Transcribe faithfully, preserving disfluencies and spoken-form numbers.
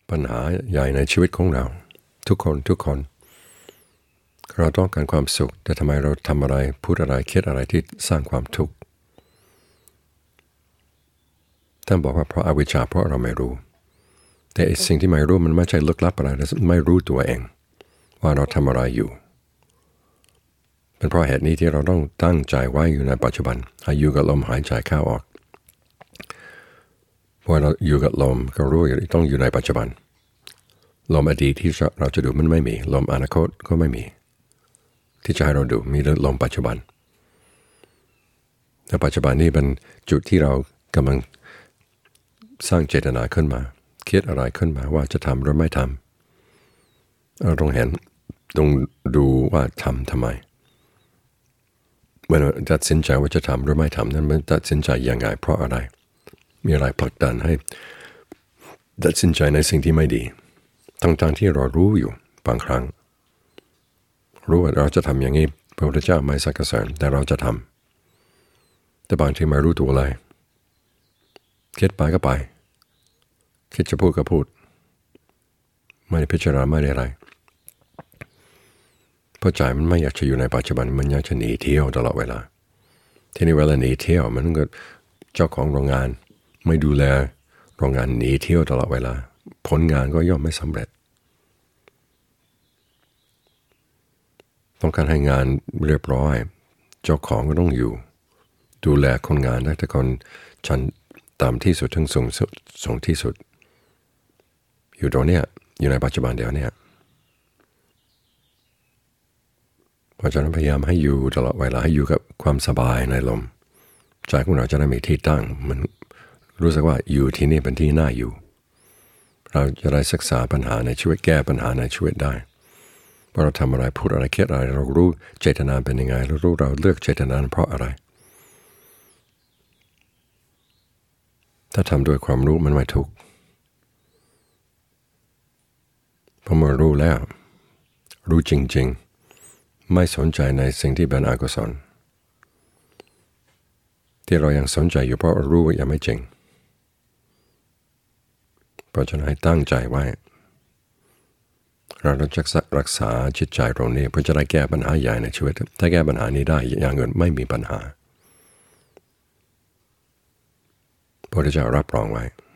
ปัญหาใหญ่ในชีวิตของเราทุกคนทุกคนเราต้องการความสุขแต่ทำไมเราทำอะไรพูดอะไรคิดอะไรที่สร้างความทุกข์ท่านบอกว่าเพราะอวิชชาเพราะเราไม่รู้แต่สิ่งที่ไม่รู้มันไม่ใช่ลึกลับอะไรไม่รู้ตัวเองว่าเราทำอะไรอยู่เป็นเพราะเหตุนี้ที่เราต้องตั้งใจไว้อยู่ในปัจจุบันให้อยู่กับลมหายใจเข้าออกพอเราอยู่กับลมก็รู้อยู่ต้องอยู่ในปัจจุบันลมอดีตที่เราจะดูมันไม่มีลมอนาคตก็ไม่มีที่จะให้เราดูมีลมปัจจุบันและปัจจุบันนี้เป็นจุดที่เรากำลังสร้างเจตนาขึ้นมาคิดอะไรขึ้นมาว่าจะทำหรือไม่ทำเราต้องเห็นต้องดูว่าทำทำไมเมื่อตัดสินใจว่าจะทำหรือไม่ทำนั้นมันตัดสินใจยังไงเพราะอะไรมีอะไรผลักดันให้ตัดสินใจในสิ่งที่ไม่ดีทั้งๆที่เรารู้อยู่บางครั้งรู้ว่าเราจะทำอย่างนี้พระพุทธเจ้าไม่สรรเสริญแต่เราจะทำแต่บางทีไม่รู้ตัวเลยคิดไปก็ไปคิดจะพูดก็พูดไม่ได้พิจารณาไม่ได้อะไรเพราะใจมันไม่อยากจะอยู่ในปัจจุบันมันอยากจะหนีเที่ยวตลอดเวลาทีนี้เวลาหนีเที่ยวมันก็เจ้าของโรงงานไม่ดูแลโรงงานหนีเที่ยวตลอดเวลาผลงานก็ย่อมไม่สำเร็จต้องการให้งานเรียบร้อยเจ้าของก็ต้องอยู่ดูแลคนงานได้แต่คนชั้นต่ำที่สุดถึงสูงสูงที่สุดอยู่ตรงเนี้ยอยู่ในปัจจุบันเดียวเนี่ยเพราะฉะนั้นพยายามให้อยู่ตลอดเวลาให้อยู่กับความสบายในลมใจของเราจะได้มีที่ตั้งมันรู้สึกว่าอยู่ที่นี่เป็นที่น่าอยู่เราจะได้ศึกษาปัญหาในชีวิตแก้ปัญหาในชีวิตได้ว่าเราทำอะไรพูดอะไรคิดอะไรเรารู้เจตนาเป็นยังไงเรารู้เราเลือกเจตนาเพราะอะไรถ้าทำโดยความรู้มันไม่ทุกข์เพราะเมื่อรู้แล้วรู้จริงๆไม่สนใจในสิ่งที่เป็นอกุศลที่เรายังสนใจอยู่เพราะรู้ว่ายังไม่จริงเพราะฉะนั้นให้ตั้งใจไว้เราต้องรักษาจิตใจตรงนี้เพื่อจะได้แก้ปัญหาใหญ่ในชีวิตถ้าแก้ปัญหานี้ได้อย่างอื่นไม่มีปัญหาพระพุทธเจ้ารับรองไว้